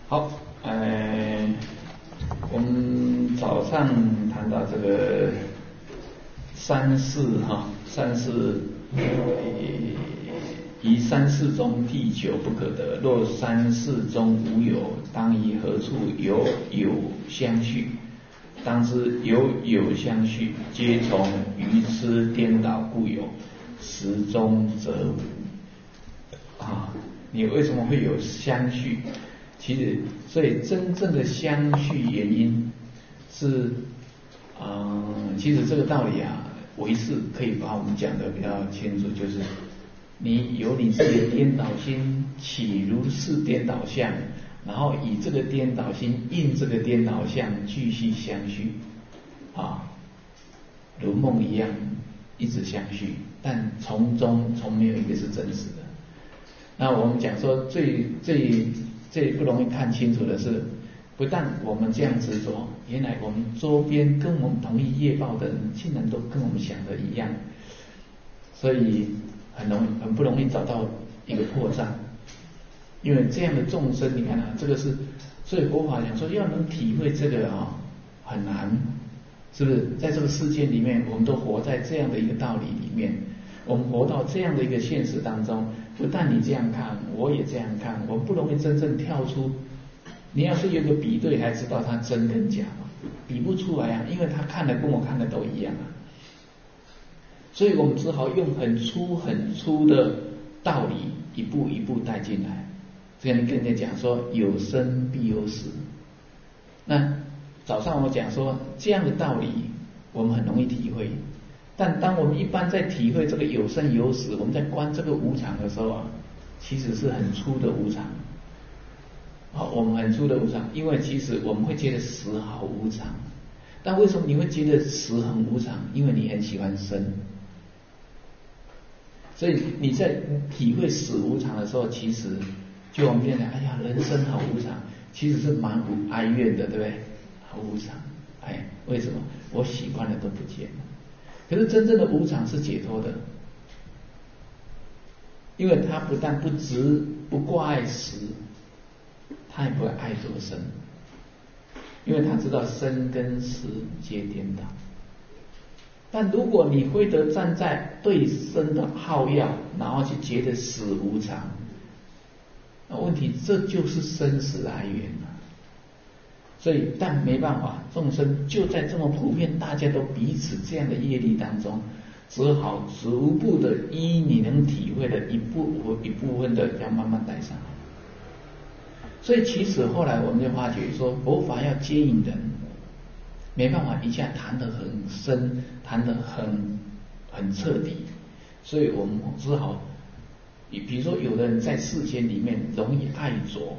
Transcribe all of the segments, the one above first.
好，我们早上谈到这个三世三世以三世中地久不可得，若三世中无有，当以何处有有相续？当知有有相续，皆从愚痴颠倒故有，实中则无。你为什么会有相续？其实，所以真正的相续原因是，其实这个道理唯识可以把我们讲得比较清楚，就是你有你自己的颠倒心，起如是颠倒相，然后以这个颠倒心应这个颠倒相，继续相续，如梦一样一直相续，但从中没有一个是真实的。那我们讲说最不容易看清楚的是，不但我们这样执着，原来我们周边跟我们同一业报的人，竟然都跟我们想的一样，所以很不容易找到一个破绽。因为这样的众生，你看这个是，所以佛法讲说要能体会这个很难，是不是？在这个世界里面，我们都活在这样的一个道理里面，我们活到这样的一个现实当中，不但你这样看，我也这样看，我们不容易真正跳出。你要是有个比对，才知道它真跟假嘛，比不出来因为他看的跟我看的都一样所以我们只好用很粗的道理，一步一步带进来。这样跟人家讲说，有生必有死。那早上我讲说，这样的道理我们很容易体会，但当我们一般在体会这个有生有死，我们在观这个无常的时候其实是很粗的无常。我们很粗的无常，因为其实我们会觉得死好无常，但为什么你会觉得死很无常？因为你很喜欢生，所以你在体会死无常的时候，其实就我们现在哎呀，人生好无常，其实是蛮哀怨的，对不对？好无常，为什么？我喜欢的都不见了。可是真正的无常是解脱的，因为他不但不执不挂碍死，他也不会爱着生，因为他知道生跟死皆颠倒。但如果你非得站在对生的好要，然后去觉得死无常，那问题这就是生死哀怨了。所以但没办法，众生就在这么普遍大家都彼此这样的业力当中，只好逐步的依你能体会的一部分的要慢慢带上来。所以其实后来我们就发觉说，佛法要接引人，没办法一下谈得很深，谈得很彻底，所以我们只好，比如说有的人在世间里面容易爱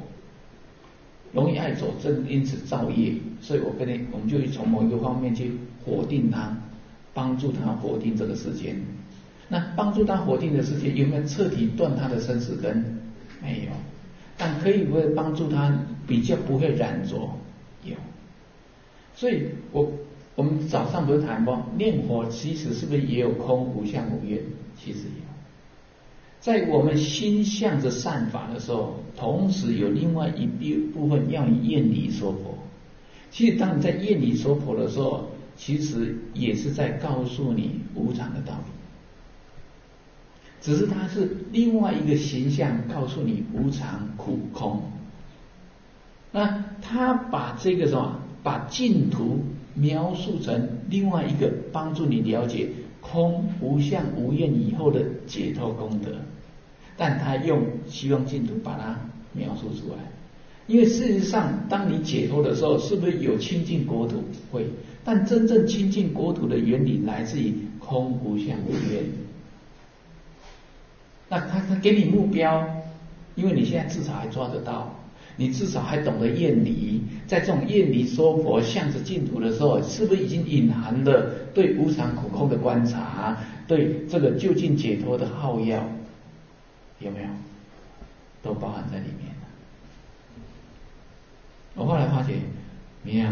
着，正因此造业，所以我们就从某一个方面去否定他，帮助他否定这个世间。那帮助他否定的世界有没有彻底断他的生死根？没有，但可以不会帮助他比较不会染着？有。所以我们早上不是谈过念佛，其实是不是也有空无相无愿？其实有。在我们心向着善法的时候，同时有另外一部分要你厌离娑婆。其实当你在厌离娑婆的时候，其实也是在告诉你无常的道理，只是它是另外一个形象告诉你无常苦空。那他把这个把净土描述成另外一个帮助你了解空无相无愿以后的解脱功德，但他希望净土把它描述出来。因为事实上当你解脱的时候，是不是有亲近国土？会，但真正亲近国土的原理来自于空无相无愿。那他给你目标，因为你现在至少还抓得到，你至少还懂得厌离，在这种厌离娑婆向着净土的时候，是不是已经隐含了对无常苦空的观察，对这个究竟解脱的好要？有没有？都包含在里面了。我后来发觉妙，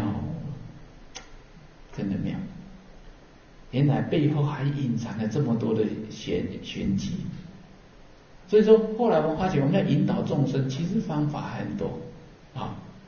真的妙，原来背后还隐藏了这么多的玄机。所以说后来我发觉我们要引导众生，其实方法很多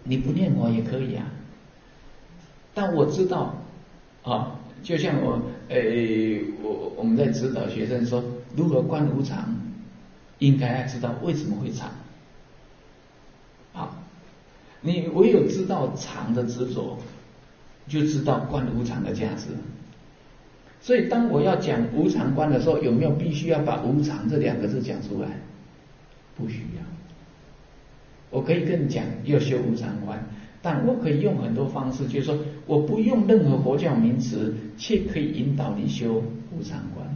你不念佛也可以啊。但我知道啊，就像我们在指导学生说如何观无常，应该要知道为什么会常。好，你唯有知道常的执着，就知道观无常的价值。所以当我要讲无常观的时候，有没有必须要把无常这2个字讲出来？不需要。我可以跟你讲要修无常观，但我可以用很多方式，就是说我不用任何佛教名词，却可以引导你修无常观。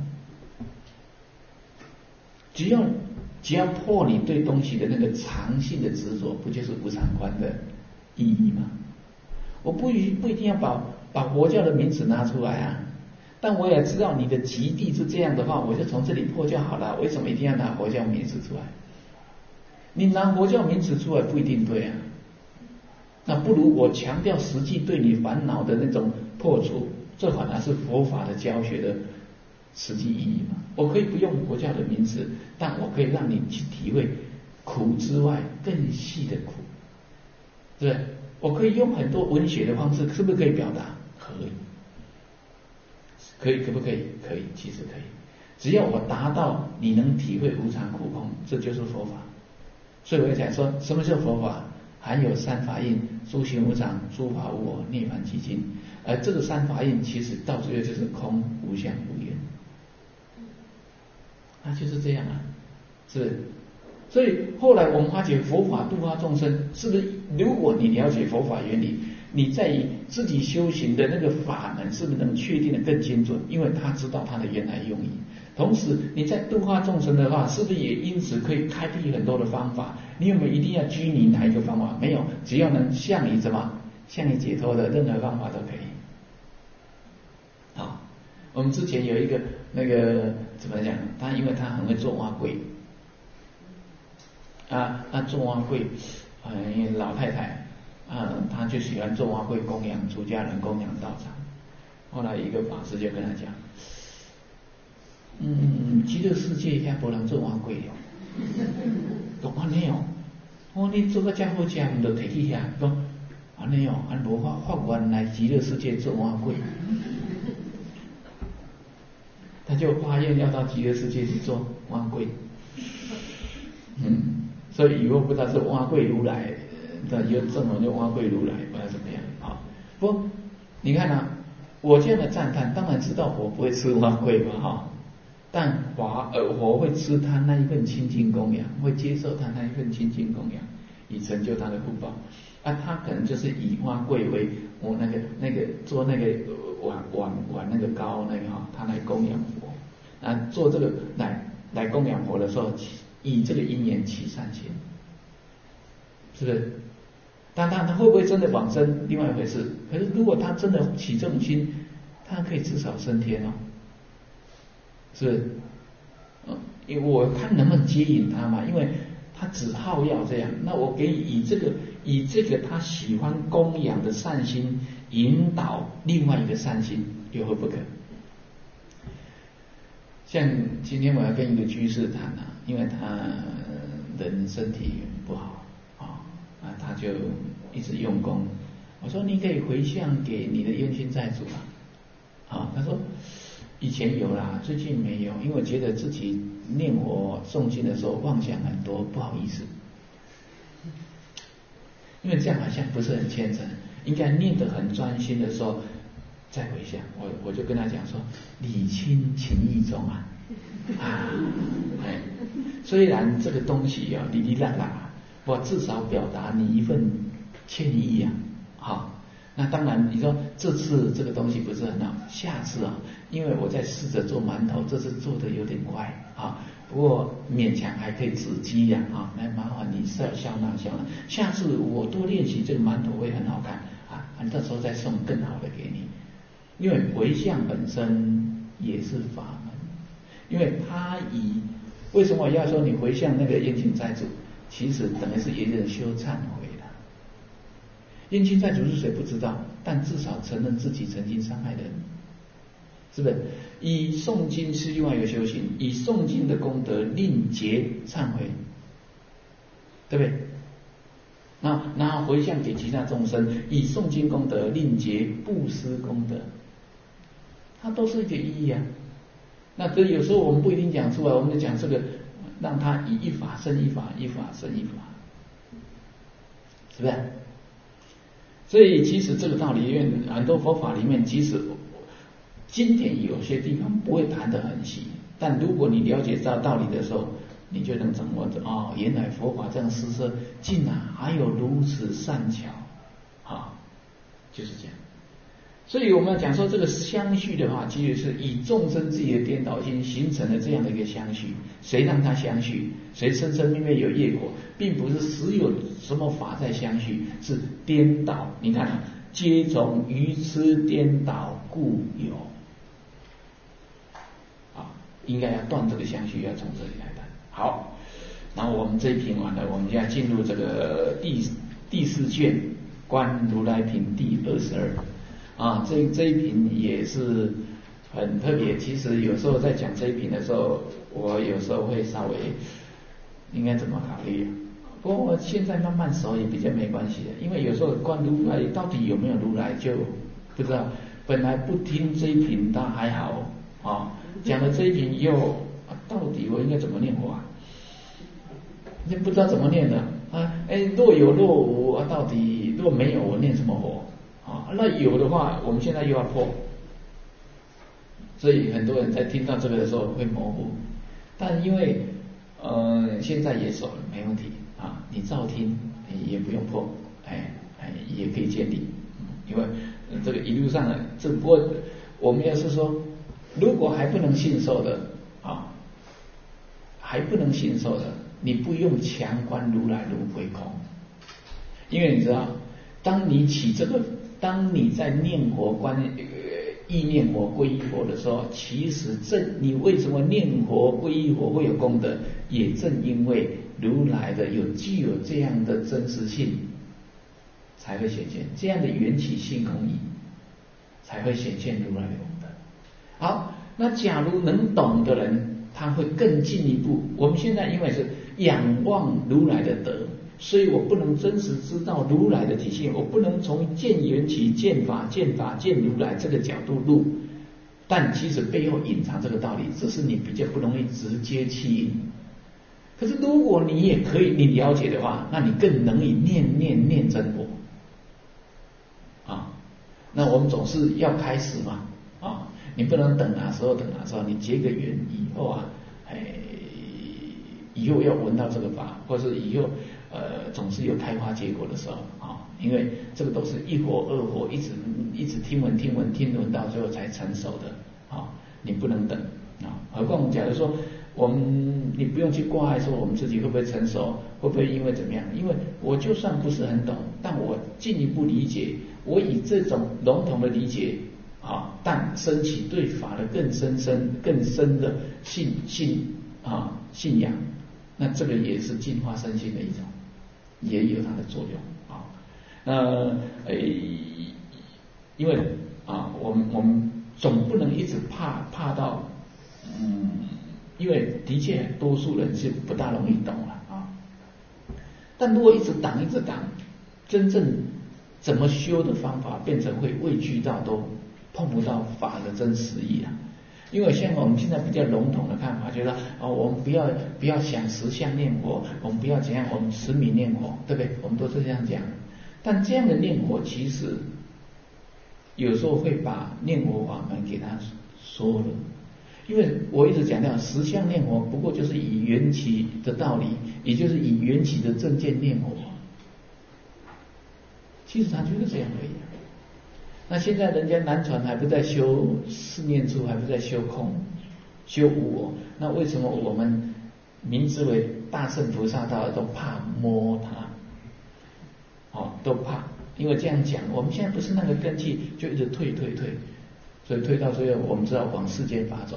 只要破你对东西的那个常性的执着，不就是无常观的意义吗？我不一定要把佛教的名词拿出来啊，但我也知道你的极地是这样的话，我就从这里破就好了。为什么一定要拿佛教名词出来？你拿佛教名词出来不一定对啊，那不如我强调实际对你烦恼的那种破除，这反而是佛法的教学的实际意义嘛。我可以不用佛教的名词，但我可以让你去体会苦之外更细的苦，对不对？我可以用很多文学的方式，是不是可以表达？可以，可不可以？可以，其实可以。只要我达到你能体会无常苦空，这就是佛法。所以我才说，什么叫佛法？含有3法印：诸行无常、诸法无我、涅槃寂静。而这个3法印，其实到最后就是空、无相、无缘。那就是这样啊，是不是？所以后来我们发觉佛法度化众生，是不是？如果你了解佛法原理，你在于自己修行的那个法门，是不是能确定的更精准？因为他知道他的原来用意。同时你在度化众生的话，是不是也因此可以开辟很多的方法？你有没有一定要拘泥哪一个方法？没有，只要能向你解脱的任何方法都可以。好，我们之前有一个那个怎么讲？他因为他很会做碗粿啊，那做碗粿，老太太啊，她就喜欢做碗粿供养出家人，供养道场。后来一个法师就跟他讲，极乐世界遐无人做碗粿了。讲安尼哦，我你做个遮好食，唔就摕去遐？讲安尼哦，无法愿来极乐世界做碗粿。他就发愿要到极乐世界去做碗粿。所以以后不知道是碗粿如来，那就正好就碗粿如来，不知道怎么样。好，不过你看啊，我这样的赞叹，当然知道我不会吃碗粿嘛，哈。但我会吃他那一份清净供养，会接受他那一份清净供养，以成就他的福报。他可能就是以碗粿为我那个做那个碗那个糕那个他来供养佛。做这个来供养佛的时候，以这个因缘起善心，是不是？但他会不会真的往生，另外一回事。可是如果他真的起这种心，他可以至少升天哦。是不是？因为我看能不能接引他嘛，因为他只好要这样，那我给以这个他喜欢供养的善心引导另外一个善心，有何不可？像今天我要跟一个居士谈啊，因为他人身体不好他就一直用功。我说你可以回向给你的冤亲债主啊，他说以前有啦，最近没有，因为我觉得自己念佛诵经的时候妄想很多，不好意思。因为这样好像不是很虔诚，应该念得很专心的时候再回向。我就跟他讲说，礼轻情意重虽然这个东西哩哩啦啦，我至少表达你一份歉意那当然你说这次这个东西不是很好，下次因为我在试着做馒头，这次做的有点快不过勉强还可以止饥来麻烦你笑纳，下次我多练习这个馒头会很好看到时候再送更好的给你。因为回向本身也是法门，因为为什么我要说你回向那个冤亲债主，其实等于是也人修忏悔的。冤亲债主是谁不知道，但至少承认自己曾经伤害人，是不是？以诵经是另外一个修行，以诵经的功德令结忏悔，对不对？ 然后回向给其他众生，以诵经功德令结布施功德，它都是一个意义啊。那这有时候我们不一定讲出来，我们就讲这个，让它以一法生一法，一法生一法，是不是？所以其实这个道理里面，很多佛法里面，即使经典有些地方不会谈得很细，但如果你了解到道理的时候，你就能掌握着哦，原来佛法这样施设，竟然还有如此善巧，就是这样。所以我们要讲说这个相续的话，其实是以众生自己的颠倒心形成了这样的一个相续。谁让它相续？谁生生灭灭有业果，并不是实有什么法在相续，是颠倒。你看，皆从愚痴颠倒故有。应该要断这个相续，要从这里来谈。好，然后我们这一品完了，我们要进入这个第四卷观如来品第22。这一品也是很特别。其实有时候在讲这一品的时候，我有时候会稍微应该怎么考虑不过我现在慢慢熟也比较没关系的，因为有时候观如来到底有没有如来就不知道。本来不听这一品倒还好讲了这一品以后到底我应该怎么念佛你不知道怎么念的若有若无到底若没有我念什么佛那有的话我们现在又要破，所以很多人在听到这个的时候会模糊，但因为现在也熟了，没问题你照听也不用破，也可以建立，因为这个一路上只不过我们要是说如果还不能信受的还不能信受的，你不用强观如来如归空，因为你知道，当你在念佛意念佛皈依佛的时候，其实你为什么念佛皈依佛会有功德，也正因为如来的具有这样的真实性，才会显现这样的缘起性空义，才会显现如来的功德。好，那假如能懂的人，他会更进一步。我们现在因为是仰望如来的德，所以我不能真实知道如来的体系，我不能从见缘起、见法、见如来这个角度入，但其实背后隐藏这个道理，只是你比较不容易直接起因。可是如果你也可以，你了解的话，那你更能以念真佛那我们总是要开始嘛你不能等时候，你结个缘以后以后要闻到这个法，或是以后总是有开花结果的时候因为这个都是一活二活，一直听闻到最后才成熟的你不能等何况假如说你不用去挂碍说我们自己会不会成熟，会不会因为怎么样，因为我就算不是很懂，但我进一步理解，我以这种笼统的理解但升起对法的更深的信仰，那这个也是净化身心的一种，也有它的作用因为我们总不能一直怕到因为的确多数人是不大容易懂了但如果一直挡，真正怎么修的方法变成会畏惧到都碰不到法的真实义因为像我们现在比较笼统的看法，觉得我们不要想实相念佛，我们不要怎样，我们持名念佛，对不对？我们都是这样讲。但这样的念佛，其实有时候会把念佛法门给他说了。因为我一直强调，实相念佛不过就是以缘起的道理，也就是以缘起的正见念佛。其实他就是这样而已那现在人家南传还不在修四念处，还不在修空、修无我，那为什么我们明知为大乘菩萨道都怕摸它？都怕，因为这样讲，我们现在不是那个根器，就一直退，所以退到最后，我们知道往世间法走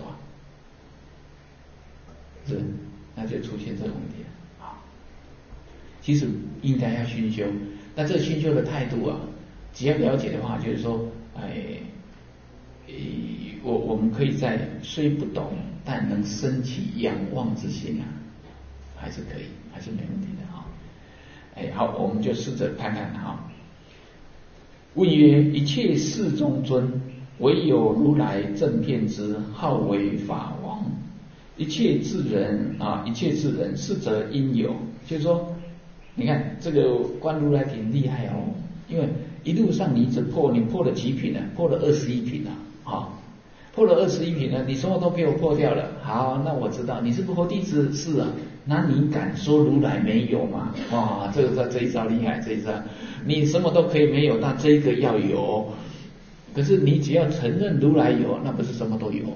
那就出现这个问题了其实应该要熏修，那这个熏修的态度只要了解的话，就是说，我们可以在虽不懂，但能升起仰望之心还是可以，还是没问题的好，我们就试着看看哈。问曰：一切事中尊，唯有如来正遍知，号为法王。一切智人一切智人，是则因有。就是说，你看这个观如来挺厉害哦，因为一路上你只破，你破了几品呢？破了21品了破了21品了，你什么都给我破掉了。好，那我知道你是佛弟子，是啊，那你敢说如来没有吗？哇，这一招厉害，这一招你什么都可以没有，但这个要有。可是你只要承认如来有，那不是什么都有。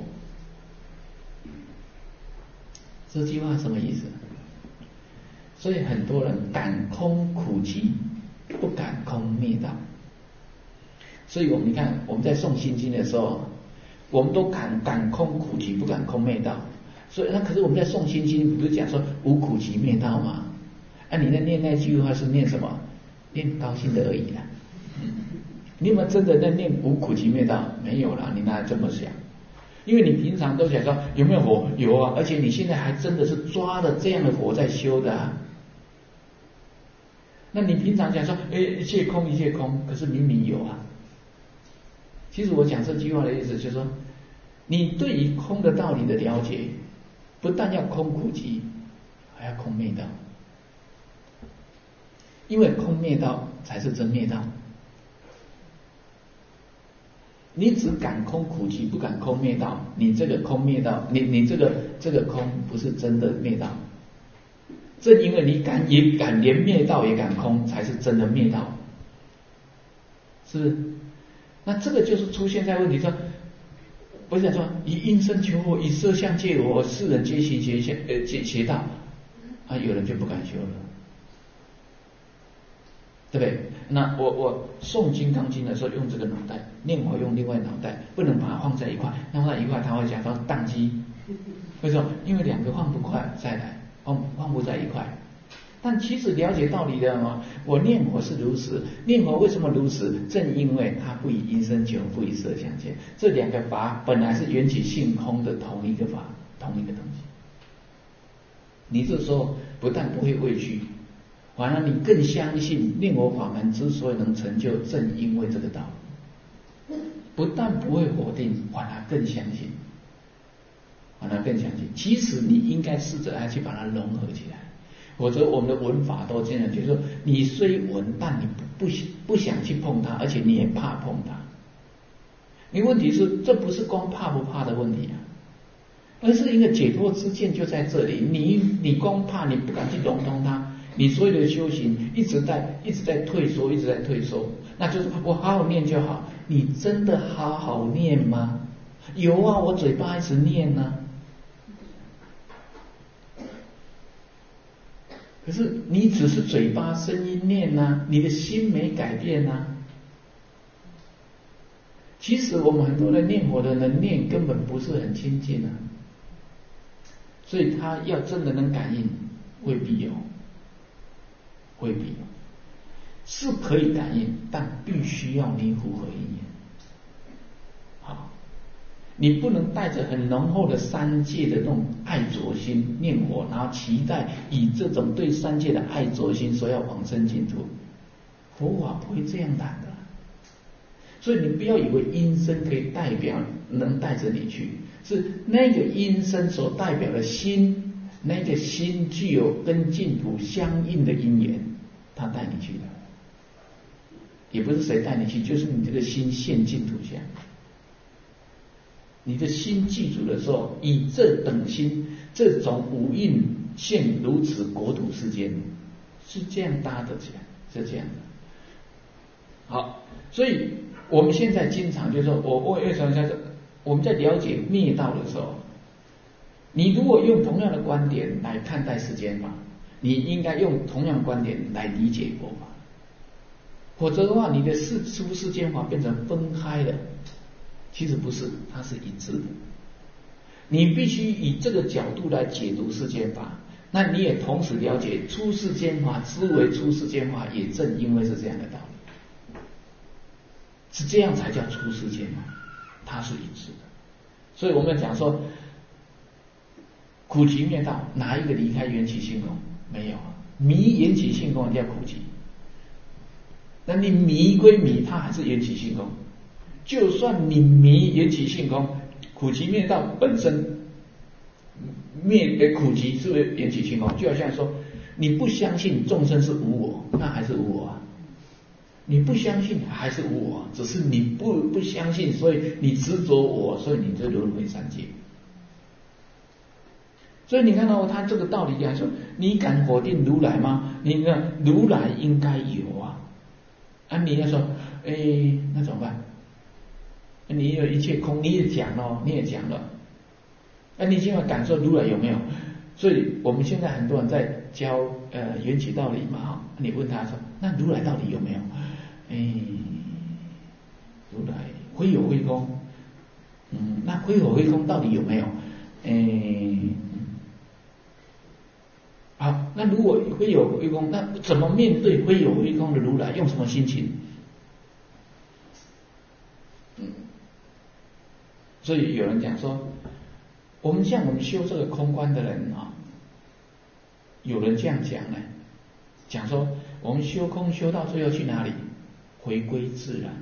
这句话什么意思？所以很多人敢空苦集，不敢空灭道。所以你看我们在诵心经的时候，我们都敢空苦集，不敢空灭道。所以可是我们在诵心经不是讲说无苦集灭道吗？你在念那句话是念什么？念高兴的而已啦。你有没有真的在念无苦集灭道？没有啦，你哪这么想？因为你平常都想说有没有火？有啊，而且你现在还真的是抓了这样的火在修的啊。那你平常讲说一切空一切空，可是明明有啊。其实我讲这句话的意思就是说，你对于空的道理的了解，不但要空苦集，还要空灭道。因为空灭道才是真灭道。你只敢空苦集，不敢空灭道，你这个空灭道，你这个空不是真的灭道。正因为你也敢连灭道也敢空，才是真的灭道，是不是？那这个就是出现在问题上，不是讲说以因身求我，以色相借我，世人皆行邪道有人就不敢修了，对不对？那我诵金刚经的时候用这个脑袋，念佛用另外脑袋，不能把它放在一块，那放在一块它会假装宕机。为什么？因为两个放不快，再来放不在一块。但其实了解道理的嘛，我念佛是如此，念佛为什么如此？正因为它不以因身求，不以色相见，这两个法本来是缘起性空的同一个法，同一个东西。你这时候不但不会畏惧，反而你更相信念佛法门之所以能成就，正因为这个道理。不但不会否定，反而更相信，其实你应该试着去把它融合起来。否则我们的文法都这样，就是说你虽闻，但你不想去碰它，而且你也怕碰它。你问题是这不是光怕不怕的问题啊，而是一个解脱之见就在这里。你光怕，你不敢去融通它，你所有的修行一直在退缩，那就是我好好念就好。你真的好好念吗？有啊，我嘴巴一直念啊。可是你只是嘴巴声音念啊，你的心没改变啊。其实我们很多人念佛的人念根本不是很亲近啊，所以他要真的能感应，未必有，是可以感应，但必须要你符合因缘。好，你不能带着很浓厚的三界的那种爱着心念佛，然后期待以这种对三界的爱着心说要往生净土，佛法不会这样谈的。所以你不要以为音声可以代表能带着你去，是那个音声所代表的心，那个心具有跟净土相应的因缘，他带你去的，也不是谁带你去，就是你这个心现净土相。你的心记住的时候，以这等心，这种五蕴现如此国土世间，是这样搭的起来，是这样的。好，所以我们现在经常就是说，我为什么在这？我们在了解灭道的时候，你如果用同样的观点来看待世间法，你应该用同样的观点来理解佛法，否则的话，你的世间法变成分开了。其实不是，它是一致的。你必须以这个角度来解读世间法，那你也同时了解出世间法之为出世间法，也正因为是这样的道理，是这样才叫出世间法，它是一致的。所以我们讲说，苦集灭道，哪一个离开缘起性空？没有啊。 迷缘起性空叫苦集。那你迷归迷，它还是缘起性空。就算你迷缘起性空，苦集灭道本身苦集是不是缘起性空？就好像说你不相信众生是无我，那还是无我啊。你不相信还是无我，只是你不相信，所以你执着我，所以你就轮回三界。所以你看到他这个道理讲说，你敢否定如来吗？你看如来应该有啊。你要说，那怎么办？你有一切空，你也讲了，你今晚感受如来有没有？所以我们现在很多人在教缘起道理嘛，你问他说，那如来到底有没有？如来非有非空，那非有非空到底有没有？好，那如果非有非空，那怎么面对非有非空的如来？用什么心情？所以有人讲说，我们修这个空观的人啊，有人这样讲呢，讲说我们修空修到最后去哪里？回归自然。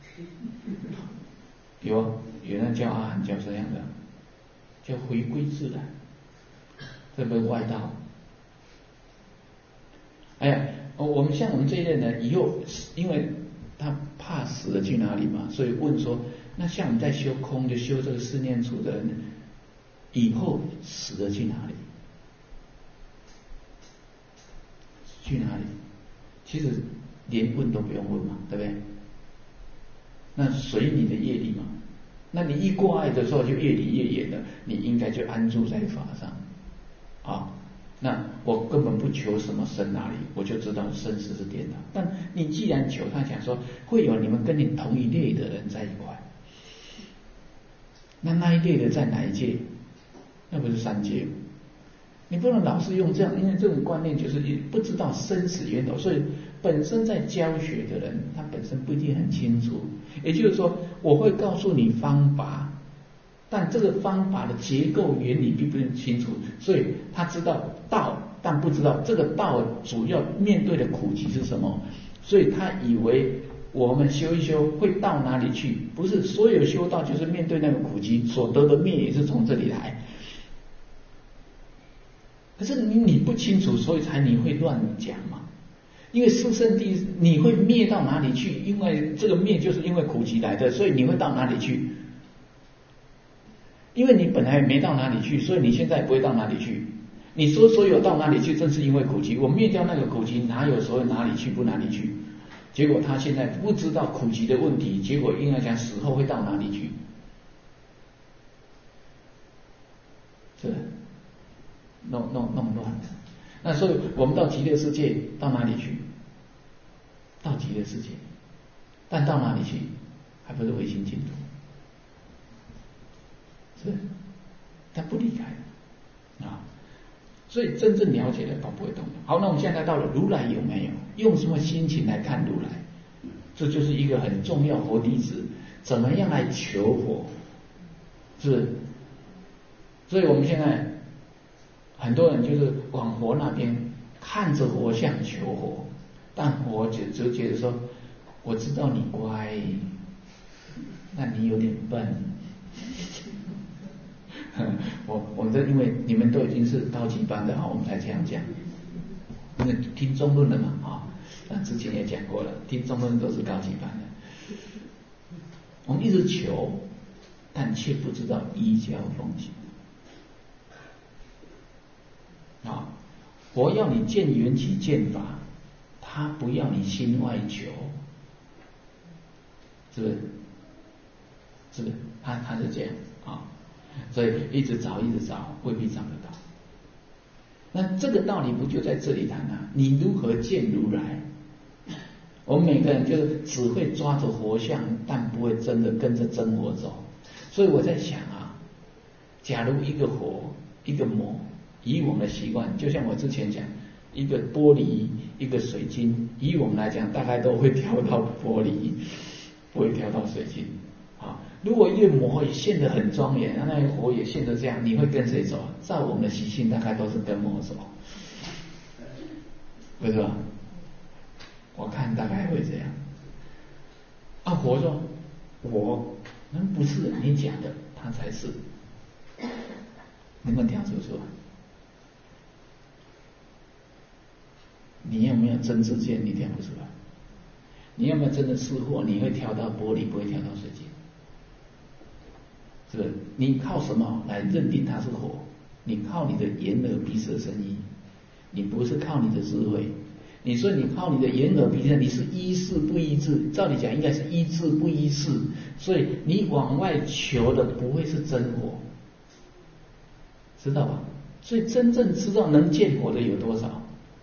有人叫阿含叫这样的，叫回归自然，这不是外道。我们像我们这一类人以后，因为他怕死了去哪里嘛，所以问说，那像我们在修空就修这个四念处的人，以后死了去哪里？去哪里？其实连问都不用问嘛，对不对？那随你的业力嘛。那你一过爱的时候就越离越远了，你应该就安住在法上啊。那我根本不求什么生哪里，我就知道生死是颠倒。但你既然求，他讲说会有你们跟你同一类的人在一块，那一类的在哪一界？那不是三界。你不能老是用这样，因为这种观念就是不知道生死源头，所以本身在教学的人，他本身不一定很清楚。也就是说，我会告诉你方法，但这个方法的结构原理并不清楚，所以他知道道，但不知道这个道主要面对的苦集是什么，所以他以为我们修一修会到哪里去？不是所有修道就是面对那个苦集，所得的灭也是从这里来。可是你不清楚，所以你会乱讲嘛。因为四圣谛你会灭到哪里去？因为这个灭就是因为苦集来的，所以你会到哪里去？因为你本来没到哪里去，所以你现在不会到哪里去。你说所有到哪里去，正是因为苦集。我灭掉那个苦集，哪有所谓哪里去不哪里去？结果他现在不知道苦集的问题，结果应该讲死后会到哪里去？是弄乱的。那所以我们到极乐世界到哪里去？到极乐世界，但到哪里去？还不是唯心净土？是，他不离开啊。所以真正了解的他不会动的。好，那我们现在到了如来有没有？用什么心情来看如来？这就是一个很重要佛弟子怎么样来求佛，是不是？所以我们现在很多人就是往佛那边看着佛像求佛，但佛就觉得说，我知道你乖，那你有点笨。我们这因为你们都已经是高级班的，我们才这样讲。因为听中论的嘛，之前也讲过了，听中论都是高级班的。我们一直求，但却不知道依教奉行。佛要你见缘起见法，他不要你心外求，是不是？是不是？他是这样啊，所以一直找，未必找得到。那这个道理不就在这里谈啊？你如何见如来？我们每个人就是只会抓着佛像，但不会真的跟着真佛走。所以我在想啊，假如一个佛，一个魔。以我们的习惯，就像我之前讲，一个玻璃，一个水晶，以我们来讲，大概都会跳到玻璃，不会跳到水晶。如果一个魔也现得很庄严，那个佛也现得这样，你会跟谁走？照我们的习性，大概都是跟魔走。 不是吧？我看大概会这样。啊，佛说，我那不是你讲的，他才是。能不能跳出来？你有没有真知见？你跳不出来。你有没有真的识货？你会跳到玻璃，不会跳到水晶。是不是？你靠什么来认定它是火？你靠你的眼耳鼻舌身意，你不是靠你的智慧。你说你靠你的眼耳鼻舌，你是依事不依智，照理讲应该是依智不依事，所以你往外求的不会是真火，知道吧？所以真正知道能见火的有多少？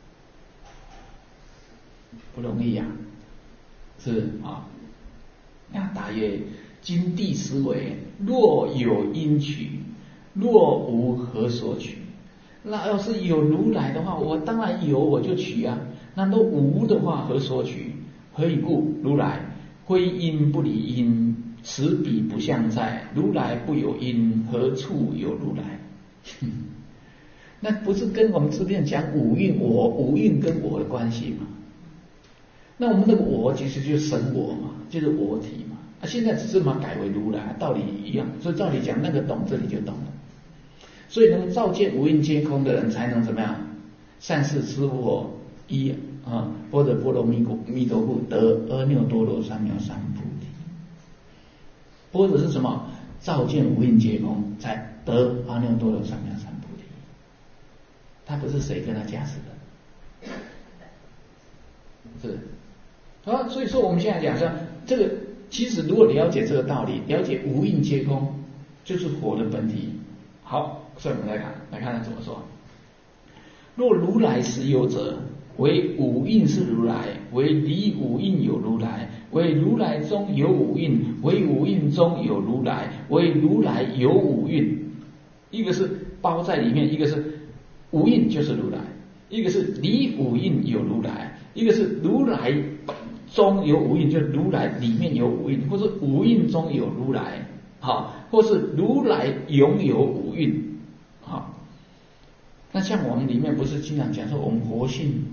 不容易呀，是啊。那大约今地思维，若有因取，若无何所取？那要是有如来的话，我当然有，我就取啊。那若无的话，何所取？何以故？如来非因不离因，此彼不相在。如来不有因，何处有如来？那不是跟我们之前讲五蕴我、五蕴跟我的关系吗？那我们那个我其实就是神我嘛，就是我体嘛。啊，现在只是把它改为如来，道理一样。所以照理讲，那个懂，这里就懂了。所以能照见无蕴皆空的人，才能怎么样？善事知我一啊，般若波罗蜜多故，得阿耨多罗三藐三菩提。般若是什么？照见无蕴皆空，才得阿耨多罗三藐三菩提。他不是谁跟他加持的，是啊。所以说我们现在讲说，这个其实如果了解这个道理，了解无蕴皆空，就是佛的本体。好，所以我们来看他怎么说。若如来实有者，为五蕴是如来，为离五蕴有如来，为如来中有五蕴，为五蕴中有如来，为如来有五蕴。一个是包在里面，一个是五蕴就是如来，一个是离五蕴有如来，一个是如来中有五蕴，就如来里面有五蕴，或是五蕴中有如来，好，或是如来拥有五蕴，好。那像我们里面不是经常讲说我们活性，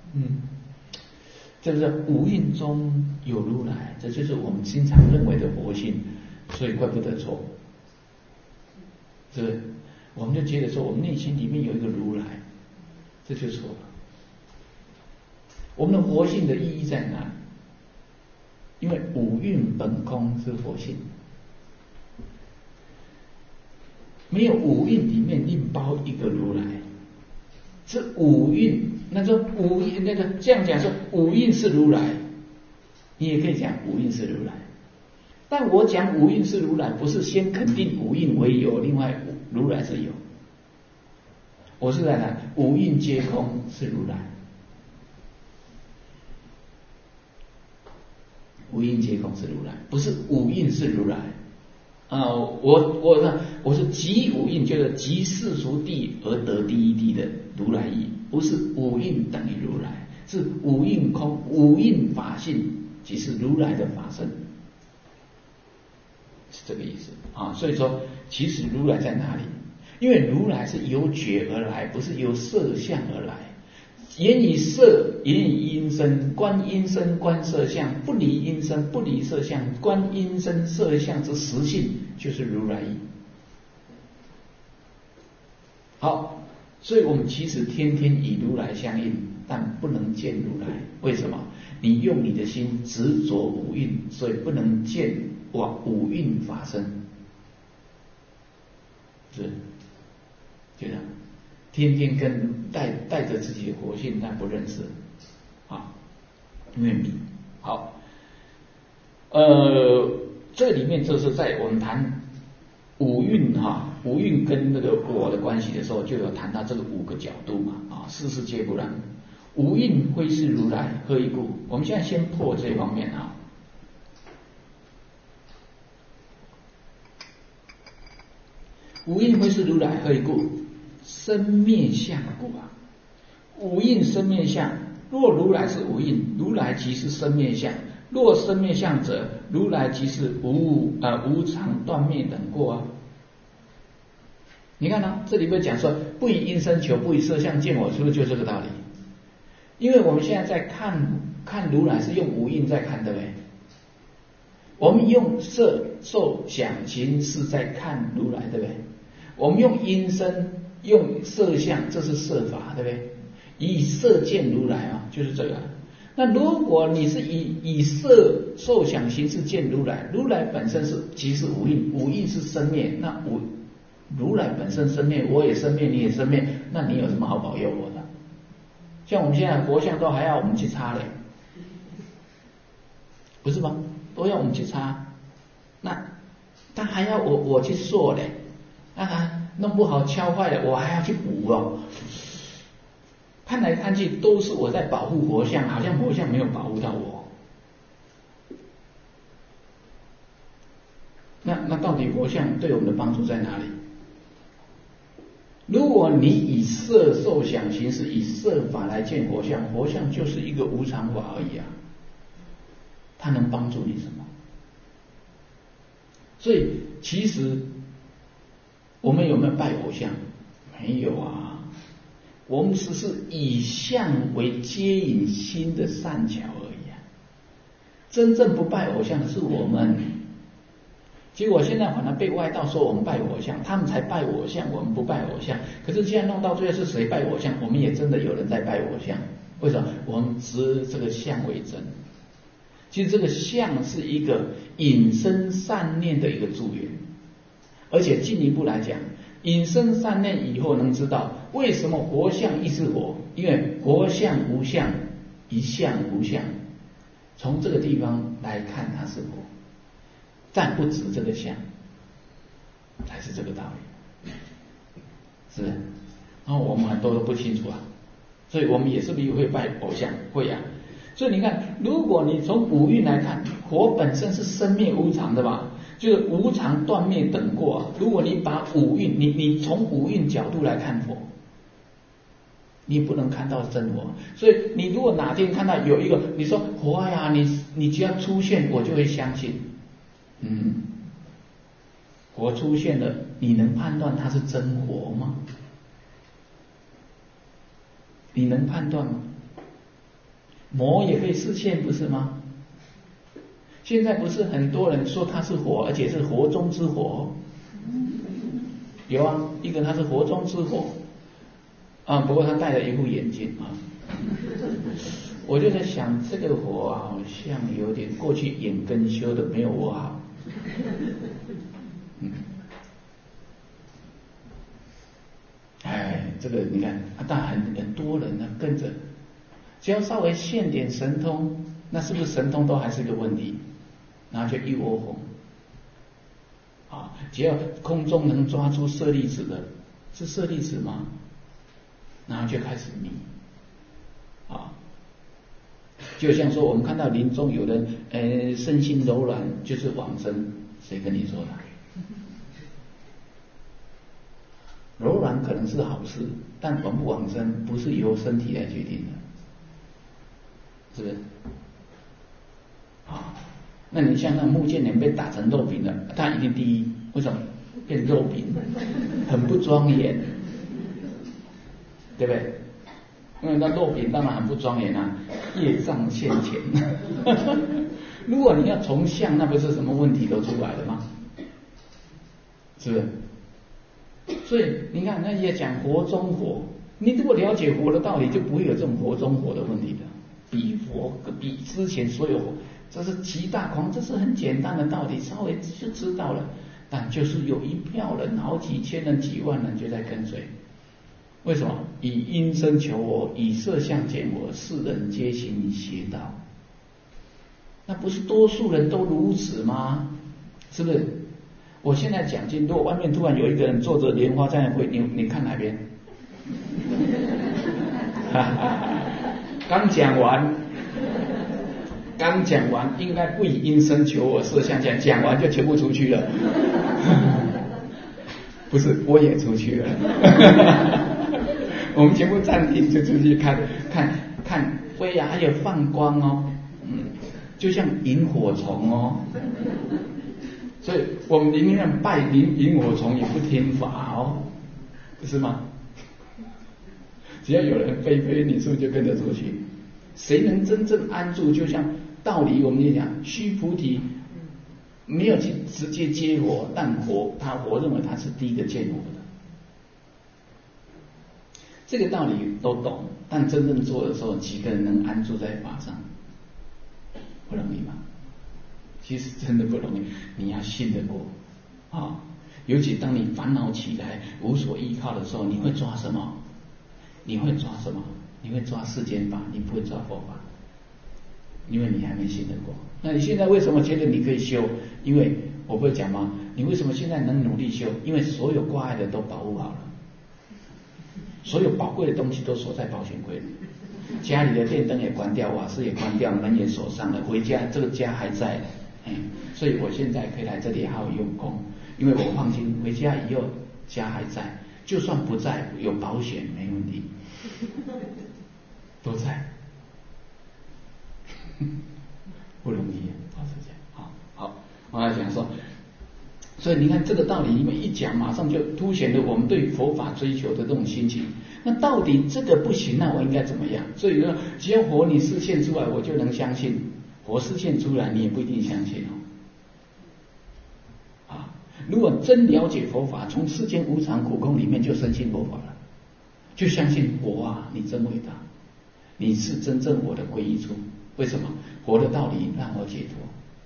这是五蕴中有如来，这就是我们经常认为的活性，所以怪不得错，是不是？我们就觉得说我们内心里面有一个如来，这就错了。我们的活性的意义在哪里？因为五蕴本空是活性，没有五蕴里面另包一个如来。是五蕴，那说五蕴那个这样讲说五蕴是如来，你也可以讲五蕴是如来。但我讲五蕴是如来，不是先肯定五蕴为有，另外如来是有。我是在谈五蕴皆空是如来，五蕴皆空是如来，不是五蕴是如来。我是集五蕴，就是集世俗谛而得第一谛的如来意，不是五蕴等于如来，是五蕴空，五蕴法性即是如来的法身，是这个意思啊。所以说，其实如来在哪里？因为如来是由觉而来，不是由色相而来。言以色，言以音声，观音声，观色相，不离音声，不离色相，观音声色相之实性，就是如来意。好，所以我们其实天天与如来相应，但不能见如来。为什么？你用你的心执着五蕴，所以不能见五蕴法身，是就这样。天天跟带着自己的活性，但不认识啊，因为迷。好，这里面就是在我们谈五蕴五蕴跟那个我的关系的时候，就有谈到这个五个角度嘛啊，世事皆不然，五蕴非是如来，何以故？我们现在先破这方面啊。五蕴非是如来，何以故？生灭相故啊，五蕴生灭相。若如来是五蕴，如来即是生灭相。若生灭相者，如来即是无常断灭等过啊。你看这里面讲说不以因生求，不以色相见我，是不是就这个道理？ 因为我们现在在看如来是用五蕴在看，对不对？我们用色受想行识在看如来，对不对？我们用音声用色相，这是色法，对不对？以色见如来啊，就是这个。那如果你是以色受想行识见如来，如来本身是即是五蕴，五蕴是生灭，那如来本身生灭，我也生灭，你也生灭，那你有什么好保佑我的？像我们现在佛像都还要我们去擦嘞，不是吗？都要我们去擦，那他还要我去塑嘞，那弄不好敲坏了，我还要去补哦。看来看去都是我在保护佛像，好像佛像没有保护到我。那到底佛像对我们的帮助在哪里？如果你以色受想行识，以色法来见佛像，佛像就是一个无常法而已啊，它能帮助你什么？所以其实我们有没有拜偶像？没有啊，我们只是以相为接引心的善巧而已啊。真正不拜偶像的是我们，结果现在反而被外道说我们拜偶像，他们才拜偶像，我们不拜偶像。可是现在弄到最后是谁拜偶像？我们也真的有人在拜偶像。为什么？我们执这个相为真。其实这个相是一个引生善念的一个助缘，而且进一步来讲，引生善念以后能知道为什么活相亦是活，因为活相无相，一相无相，从这个地方来看它是活，但不止这个相，才是这个道理，是不是？然后我们很多都不清楚啊，所以我们也是不是会拜偶像？会啊。所以你看，如果你从五蕴来看，佛本身是生灭无常的吧，就是无常断灭等过啊。如果你把五蕴，你从五蕴角度来看佛，你不能看到真佛。所以你如果哪天看到有一个，你说佛呀，你只要出现，我就会相信。佛出现了，你能判断它是真佛吗？你能判断吗？魔也可以示现，不是吗？现在不是很多人说他是佛，而且是佛中之佛。有啊，一个他是佛中之佛啊，不过他戴了一副眼镜啊。我就在想，这个佛啊，好像有点过去眼根修的没有我好。这个你看，但很多人呢跟着。只要稍微现点神通，那是不是神通都还是个问题？然后就一窝蜂啊！只要空中能抓出舍利子的，是舍利子吗？然后就开始迷啊！就像说我们看到林中有人身心柔软，就是往生，谁跟你说的？柔软可能是好事，但往不往生不是由身体来决定的。是不是？啊，那你像那穆建连被打成肉饼了，他一定第一，为什么？变肉饼，很不庄严，对不对？因为那肉饼当然很不庄严啊，业障现前。如果你要从相，那不是什么问题都出来了吗？是不是？所以你看那些讲活中活，你如果了解活的道理，就不会有这种活中活的问题的。比佛比之前所有，这是极大狂，这是很简单的道理，稍微就知道了。但就是有一票人，好几千人、几万人就在跟随。为什么？以因声求我，以色相见我，世人皆行邪道。那不是多数人都如此吗？是不是？我现在讲经，如果外面突然有一个人坐着莲花在那会，你看哪边？刚讲完，应该不以因声求我，色相见，讲完就全部出去了。不是，我也出去了。我们全部暂停，就出去看，飞啊，还有放光哦，就像萤火虫哦。所以我们宁愿拜萤火虫，也不听法哦，不是吗？只要有人飞，你是不是就跟着出去？ 谁能真正安住？就像道理，我们也讲，须菩提没有去直接接佛，但佛认为他是第一个见佛的。这个道理都懂，但真正做的时候，几个人能安住在法上？不容易吗？其实真的不容易，你要信得过啊！尤其当你烦恼起来、无所依靠的时候，你会抓什么？你会抓什么？你会抓世间法，你不会抓佛法，因为你还没信得过。那你现在为什么觉得你可以修？因为我不会讲吗？你为什么现在能努力修？因为所有挂碍的都保护好了，所有宝贵的东西都锁在保险柜里。家里的电灯也关掉，瓦斯也关掉，门也锁上了，回家这个家还在，所以我现在可以来这里好好用功，因为我放心，回家以后家还在，就算不在有保险没问题，都在，不容易，老实讲。好，我要讲说，所以你看这个道理，你们一讲，马上就凸显了我们对佛法追求的这种心情。那到底这个不行，那我应该怎么样？所以说，只要佛你示现出来，我就能相信；佛示现出来，你也不一定相信哦。如果真了解佛法，从世间无常苦空里面就深信佛法了，就相信佛啊，你真伟大，你是真正我的皈依处。为什么？佛的道理让我解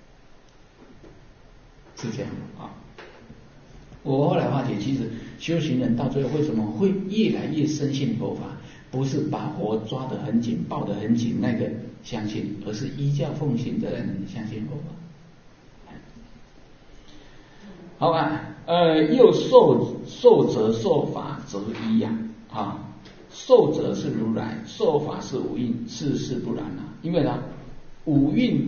脱，是这样啊。我后来发觉，其实修行人到最后为什么会越来越深信佛法？不是把佛抓得很紧、抱得很紧那个相信，而是依教奉行的人相信佛法。好吧，又受者受法则一呀啊，受者是如来，受法是五蕴，事不然啊。因为呢，五蕴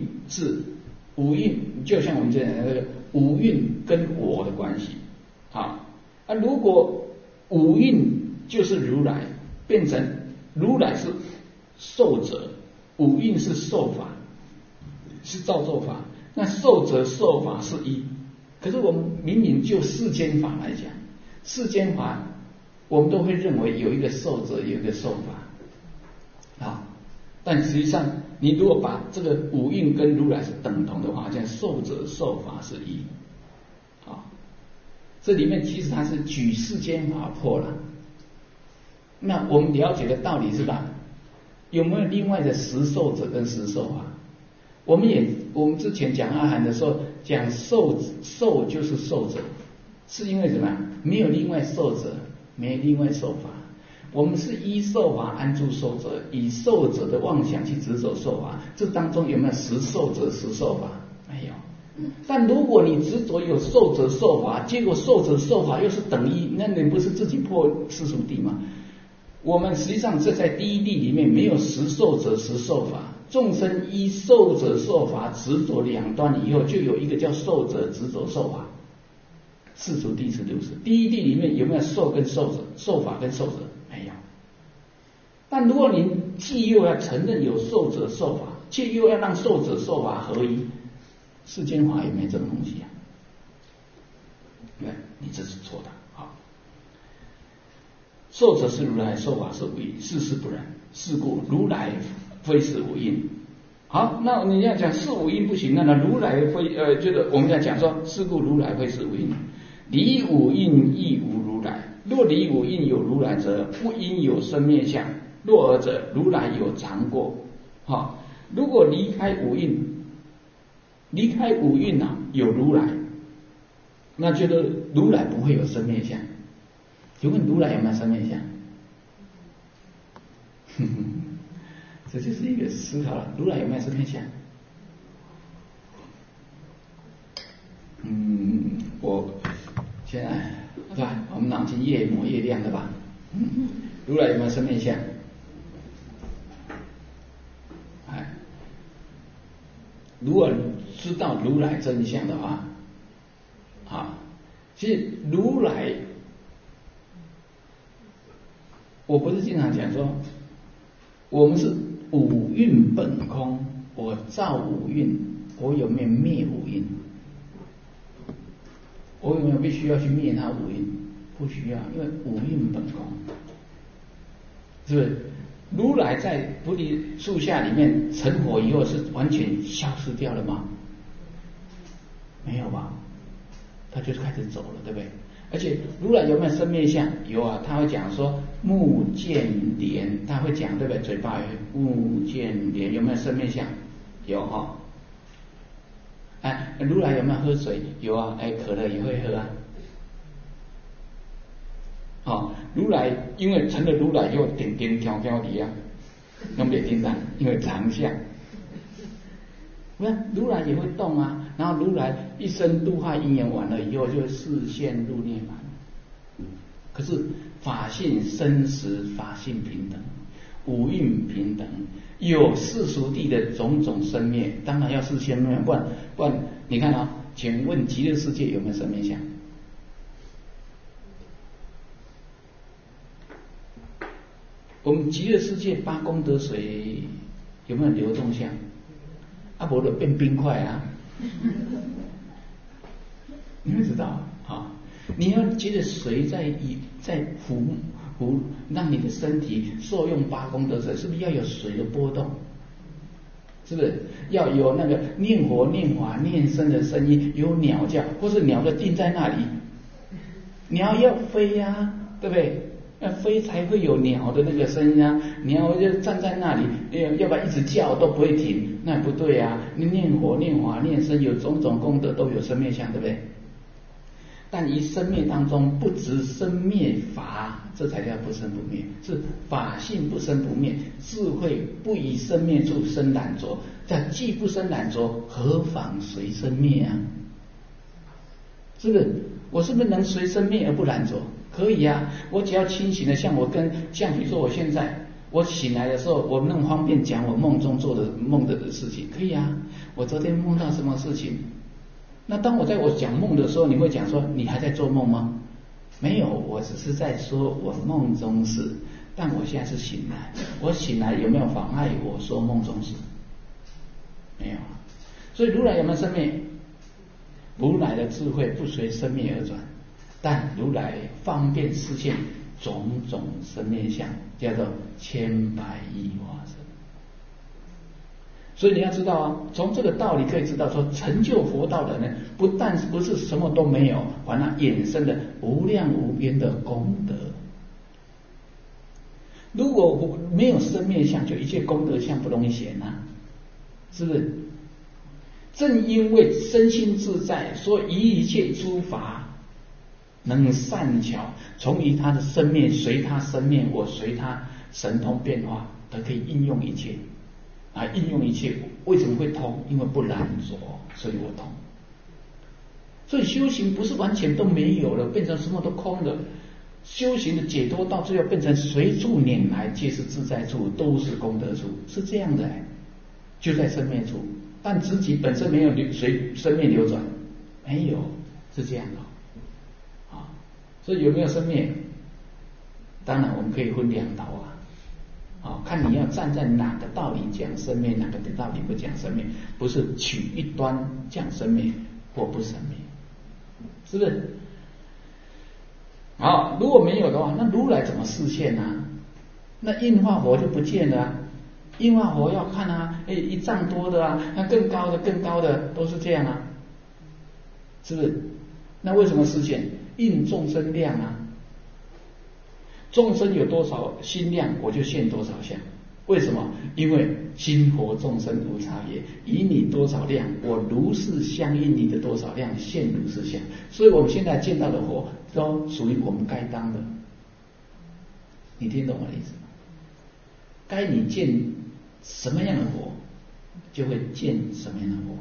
就像我们讲的那个五蕴跟我的关系。如果五蕴就是如来，变成如来是受者，五蕴是受法，是造作法，那受者受法是一。可是我们明明就世间法来讲，世间法我们都会认为有一个受者，有一个受法但实际上你如果把这个五蕴跟如来是等同的话，这样受者受法是一。这里面其实它是举世间法破了。那我们了解的道理是吧？有没有另外的实受者跟实受法？我们之前讲阿含的时候讲受就是受者，是因为什么？没有另外受者，没有另外受法。我们是依受法安住受者，以受者的妄想去执着受法，这当中有没有实受者实受法？没有。但如果你执着有受者受法，结果受者受法又是等一，那你不是自己破世俗谛吗？我们实际上这在第一谛里面没有实受者实受法，众生依受者受法执着两端以后，就有一个叫受者执着受法。世俗谛是如此。第一谛里面有没有受跟受者，受法跟受者？没有。但如果你既又要承认有受者受法，却又要让受者受法合一，世间法也没这个东西你这是错的。受者是如来，受法是无因，事不然。是故如来非是无因。好，那你要讲是无因不行，那如来非就是我们要讲说，是故如来非是无因，离五蕴亦无如来。若离五蕴有如来者，不应有生灭相。若尔者，如来有常过。如果离开五蕴有如来，那觉得如来不会有生灭相。请问如来有没有生灭相？这就是一个思考了。如来有没有生灭相？我现在对吧？我们脑筋越磨越亮了吧？如来有没有生灭相？如果知道如来真相的话，其实如来，我不是经常讲说，我们是五蕴本空，我造五蕴，我有没有灭五蕴？我有没有必须要去灭它五蕴？不需要，因为五蕴本空，是不是？ 如来在菩提树下里面成佛以后是完全消失掉了吗？没有吧，他就开始走了，对不对？而且如来有没有生灭相？有啊，他会讲说目犍连，他会讲对不对？嘴巴有目犍连，有没有生灭相？有哈、哎，如来有没有喝水？有啊，哎，渴了也会喝啊。如来因为成了如来以后，点点挑挑的啊，弄不叮当，因为常相。如来也会动啊，然后如来一生度化因缘完了以后，就示现入涅槃。可是法性生死，法性平等，五蕴平等，有世俗地的种种生灭，当然要事先灭，不然你看啊，请问极乐世界有没有生灭相？我们极乐世界八功德水有没有流动相？不就变冰块啊！你们知道啊？你要觉得水在浮，让你的身体受用八功德水，是不是要有水的波动？是不是要有那个念佛、念法、念僧的声音，有鸟叫，或是鸟就定在那里？鸟要飞啊，对不对？要飞才会有鸟的那个声音啊！鸟就站在那里，要不然一直叫都不会停，那不对啊！你念佛、念法、念僧，有种种功德都有生灭相，对不对？但于生灭当中，不执生灭法，这才叫不生不灭，是法性不生不灭，智慧不以生灭处生懒浊，这既不生懒浊，何妨随生灭啊？是不是？我是不是能随生灭而不懒浊？可以啊，我只要清醒的，像比如说我现在我醒来的时候，我那么方便讲我梦中做的梦的事情，可以啊。我昨天梦到什么事情？那当我讲梦的时候，你会讲说你还在做梦吗？没有，我只是在说我梦中事，但我现在是醒来，我醒来有没有妨碍我说梦中事？没有啊。所以如来有没有生灭？如来的智慧不随生灭而转。但如来方便示现种种生灭相，叫做千百亿化身。所以你要知道啊，从这个道理可以知道说，成就佛道的人，不但不是什么都没有，反而衍生的无量无边的功德。如果没有生灭相，就一切功德相不容易显啊，是不是？正因为身心自在，所以一切诸法能善巧从于他的生灭，随他生灭，我随他神通变化，都可以应用一切啊！应用一切，为什么会通？因为不懒惰，所以我通。所以修行不是完全都没有了，变成什么都空了。修行的解脱到最后变成随处拈来，皆是自在处，都是功德处，是这样的，就在生灭处，但自己本身没有随生灭流转，没有，是这样的。所以有没有生灭？当然我们可以分两道啊，看你要站在哪个道理讲生灭，哪个道理不讲生灭，不是取一端讲生灭或不生灭，是不是？好，如果没有的话，那如来怎么示现呢？那应化佛就不见了啊。应化佛要看啊，一丈多的啊，那更高的都是这样啊，是不是？那为什么示现？应众生量啊，众生有多少心量，我就现多少相。为什么？因为心佛众生无差别，以你多少量，我如是相应你的多少量，现如是相。所以我们现在见到的佛都属于我们该当的。你听懂我的意思吗？该你见什么样的佛，就会见什么样的佛。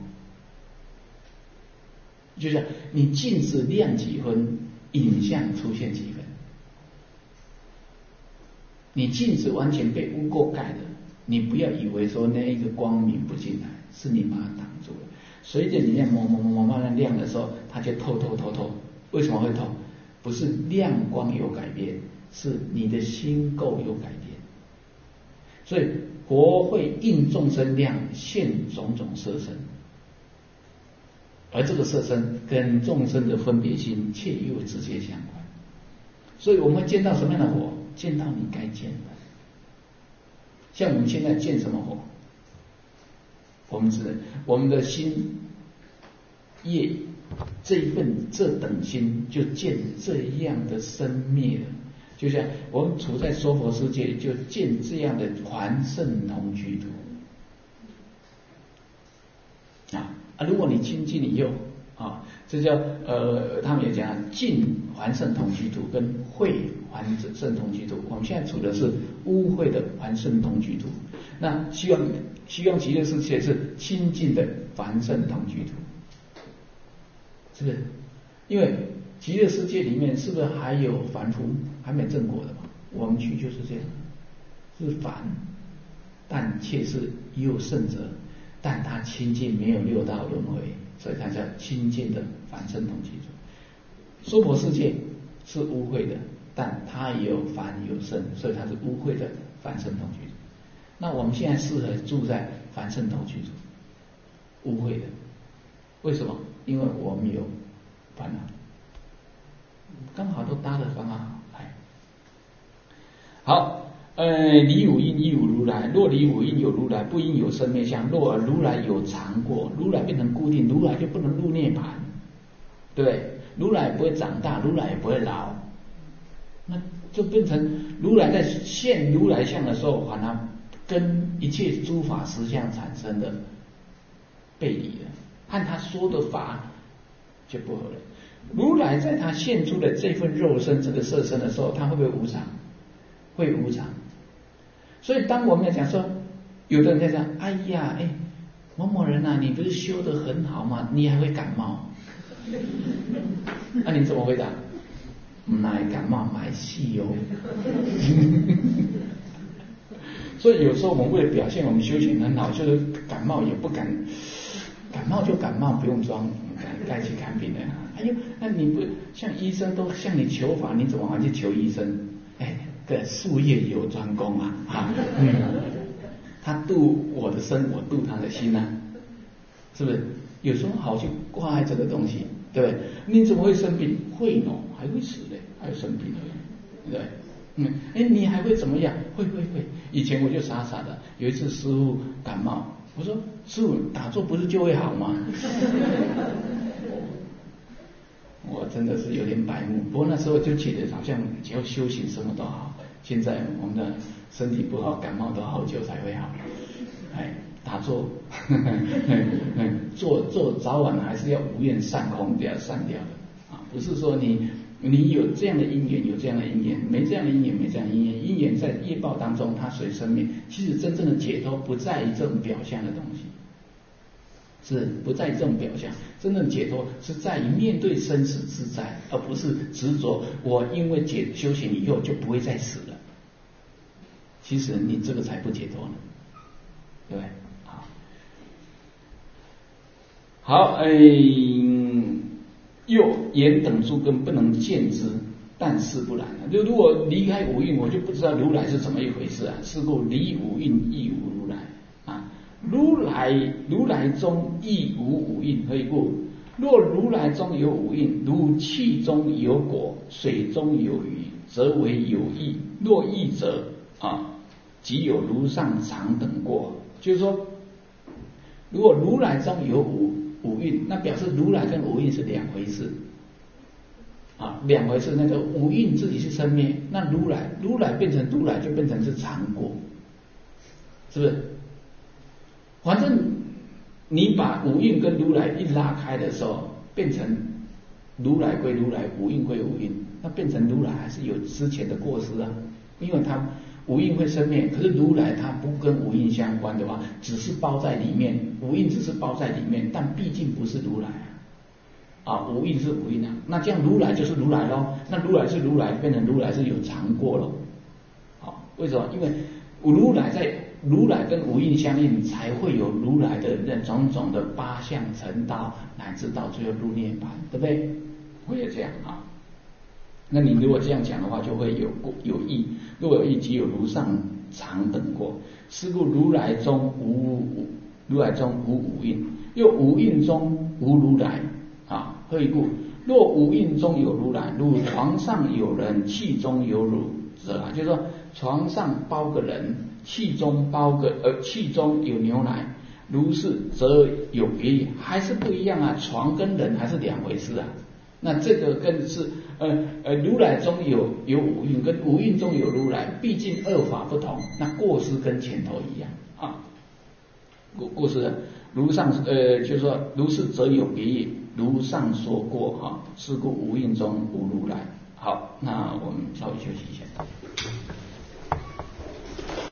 就像你镜子亮几分，影像出现几分。你镜子完全被污垢盖的，你不要以为说那一个光明不进来，是你把它挡住了。随着你那慢慢亮的时候，它就透。为什么会透？不是亮光有改变，是你的心垢有改变。所以佛会应众生量，现种种色身。而这个色身跟众生的分别心却又直接相关，所以我们会见到什么样的佛？见到你该见的。 像我们现在见什么佛？我们的心业这等心就见这样的生灭了。就像我们处在娑婆世界，就见这样的还圣同居土如果你亲近以后这叫他们也讲净还圣同居土跟秽还圣同居土。我们现在处的是污秽的还圣同居土，那希望极乐世界是清净的还圣同居土，是不是？因为极乐世界里面是不是还有凡夫还没证果的嘛？我们去就是这样，是凡，但却是也有圣者，但他清净没有六道轮回，所以他叫清净的凡圣同居土。娑婆世界是污秽的，但它也有凡有圣，所以它是污秽的凡圣同居土。那我们现在适合住在凡圣同居土，污秽的，为什么？因为我们有烦恼，刚好都搭得刚刚好。好，离五阴亦无如来。若离五阴有如来，不应有生灭相。若如来有常过，如来变成固定，如来就不能入涅槃，对不对？如来不会长大，如来也不会老，那就变成如来在现如来相的时候，反而跟一切诸法实相产生的背离了，按他说的法就不合了。如来在他现出的这份肉身这个色身的时候，他会不会无常？会无常。所以当我们要讲说，有的人在讲，哎呀，某某人啊，你不是修得很好吗？你还会感冒？那你怎么回答？买感冒买戏哦。所以有时候我们为了表现我们修行很好，就是感冒也不敢，感冒就感冒，不用装，该去看病的。哎呦，那你不像医生都向你求法，你怎么还去求医生？个术业有专攻他度我的身，我度他的心是不是？有时候好去挂碍这个东西，对不对？你怎么会生病？会呢，还会死的，还有生病的，对不对？你还会怎么样？会。以前我就傻傻的，有一次师父感冒，我说师父打坐不是就会好吗？我真的是有点白目，不过那时候就觉得好像只要修行什么都好。现在我们的身体不好，感冒都好久才会好。打坐，做早晚还是要无愿散空掉散掉的不是说你有这样的因缘，有这样的因缘，没这样的因缘，没这样的因缘。因缘在业报当中，它随生灭。其实真正的解脱不在于这种表象的东西。是不在这种表象，真正解脱是在于面对生死自在，而不是执着我因为修行以后就不会再死了。其实你这个才不解脱呢，对不对？好，又言等诸根不能见之，但是不然就如果离开五蕴，我就不知道如来是怎么一回事是故离五蕴亦无如来如来中亦无五蕴，何以故？若如来中有五蕴，如气中有果，水中有鱼，则为有义；若义者即有如上常等过。就是说，如果如来中有五蕴，那表示如来跟五蕴是两回事两回事。那个五蕴自己是生灭，那如来变成如来就变成是常过，是不是？反正你把五蕴跟如来一拉开的时候，变成如来归如来，五蕴归五蕴，那变成如来还是有之前的过失因为它五蕴会生灭，可是如来它不跟五蕴相关的话，只是包在里面，五蕴只是包在里面，但毕竟不是如来五蕴是五蕴那这样如来就是如来咯，那如来是如来，变成如来是有常过咯为什么？因为如来跟五蕴相应，才会有如来的那种种的八相成道，乃至到最后入涅槃，对不对？会有这样那你如果这样讲的话，就会有义。若有义，即有如上常等过。是故如来中无五蕴，又五蕴中无如来何以故？若五蕴中有如来，如床上有人，气中有乳者就是说床上包个人， 气中气中有牛奶，如是则有别也，还是不一样啊，床跟人还是两回事啊。那这个跟是如来中有五蕴，跟五蕴中有如来，毕竟二法不同，那过失跟前头一样啊。过失如上就是说如是则有别也，如上说过哈，是故五蕴中无如来。好，那我们稍微休息一下。